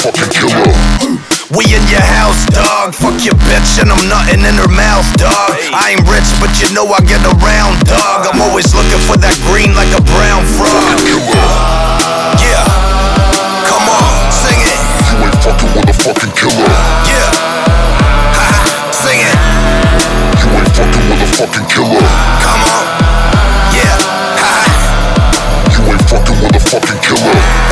motherfucking killer. We in your house, dog. Fuck your bitch and I'm nutting in her mouth, dog. I ain't rich, but you know I get around, dog. I'm always looking for that green like a brown frog. Yeah, come on, sing it. You ain't fucking with a fucking killer. Yeah, haha, sing it. You ain't fucking with a fucking killer. Come on, yeah, haha. You ain't fucking with a fucking killer.